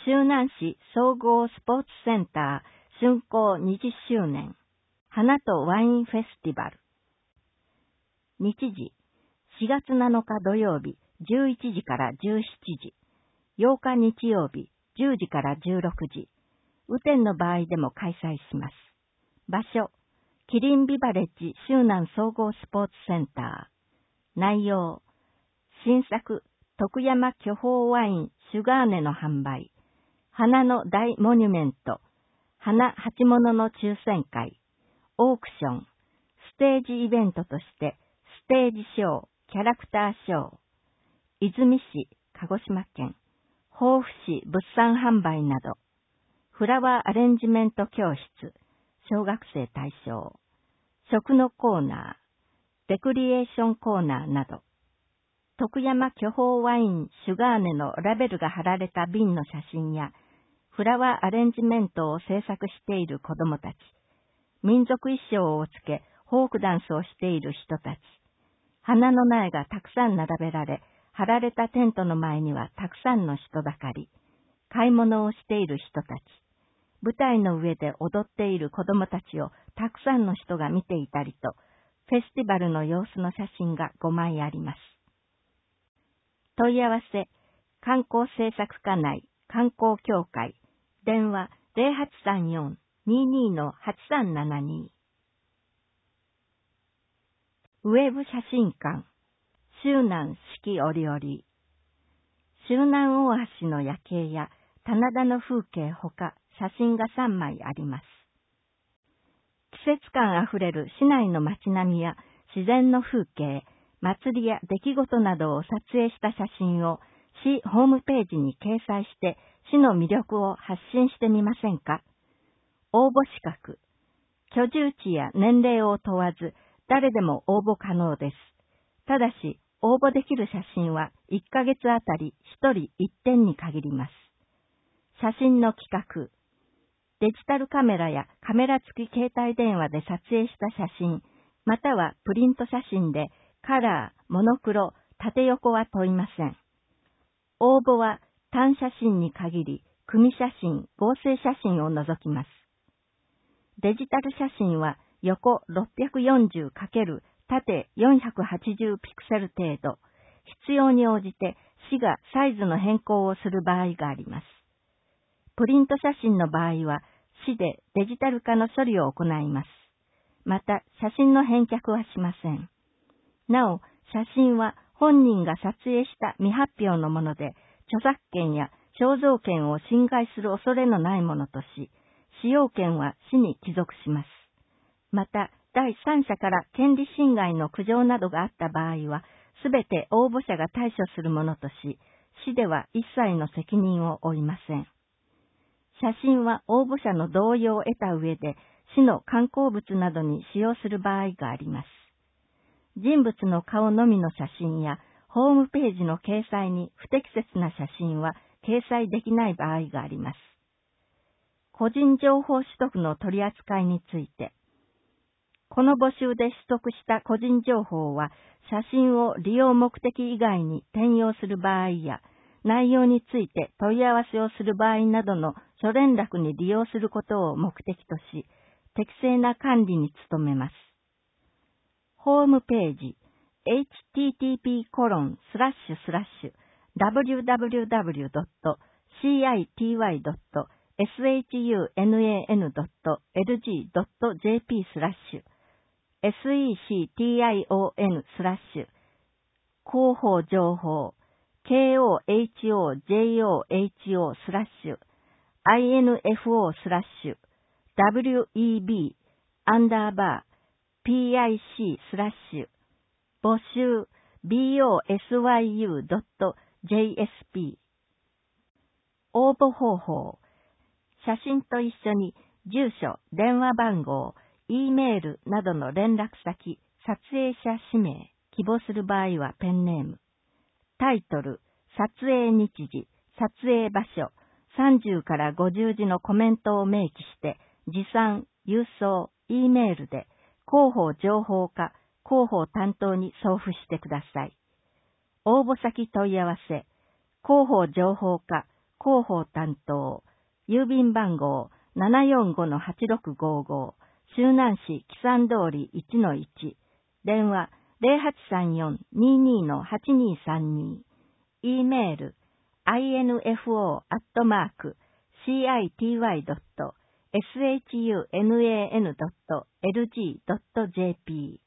周南市総合スポーツセンター竣工20周年花とワインフェスティバル。日時4月7日土曜日11時から17時、8日日曜日10時から16時、雨天の場合でも開催します。場所、キリンビバレッジ周南総合スポーツセンター。内容、新作徳山巨峰ワインシュガーネの販売、花の大モニュメント、花鉢物の抽選会、オークション、ステージイベントとしてステージショー、キャラクターショー、泉市、鹿児島県、防府市物産販売など、フラワーアレンジメント教室、小学生対象、食のコーナー、レクリエーションコーナーなど、徳山巨峰ワインシュガーネのラベルが貼られた瓶の写真や、フラワーアレンジメントを制作している子どもたち、民族衣装をつけ、フォークダンスをしている人たち、花の苗がたくさん並べられ、張られたテントの前にはたくさんの人だかり、買い物をしている人たち、舞台の上で踊っている子どもたちをたくさんの人が見ていたりと、フェスティバルの様子の写真が5枚あります。問い合わせ、観光政策課内観光協会、電話 0834-22-8372。ウェブ写真館、周南四季折々。周南大橋の夜景や棚田の風景ほか写真が3枚あります。季節感あふれる市内の街並みや自然の風景、祭りや出来事などを撮影した写真を市ホームページに掲載して市の魅力を発信してみませんか？応募資格。居住地や年齢を問わず誰でも応募可能です。ただし応募できる写真は1ヶ月あたり1人1点に限ります。写真の企画。デジタルカメラやカメラ付き携帯電話で撮影した写真、またはプリント写真でカラー、モノクロ、縦横は問いません。応募は単写真に限り、組写真、合成写真を除きます。デジタル写真は横 640× 縦480ピクセル程度、必要に応じて市がサイズの変更をする場合があります。プリント写真の場合は市でデジタル化の処理を行います。また写真の返却はしません。なお、写真は本人が撮影した未発表のもので、著作権や肖像権を侵害する恐れのないものとし、使用権は市に帰属します。また、第三者から権利侵害の苦情などがあった場合は、すべて応募者が対処するものとし、市では一切の責任を負いません。写真は応募者の同意を得た上で、市の観光物などに使用する場合があります。人物の顔のみの写真やホームページの掲載に不適切な写真は掲載できない場合があります。個人情報取得の取り扱いについて、この募集で取得した個人情報は写真を利用目的以外に転用する場合や内容について問い合わせをする場合などの諸連絡に利用することを目的とし、適正な管理に努めます。ホームページ http://www.city.shunnan.lg.jp/ section/ 広報情報 kohojoho/web_pic/ 募集 bosyu.jsp 応募方法。写真と一緒に住所、電話番号、Eメールなどの連絡先、撮影者氏名、希望する場合はペンネーム。タイトル、撮影日時、撮影場所、30から50字のコメントを明記して、持参、郵送、Eメールで広報情報課、広報担当に送付してください。応募先問い合わせ、広報情報課、 広報担当、郵便番号 745-8655、周南市木山通り 1-1、電話 0834-22-8232、e メール info@city.shunan.lg.jp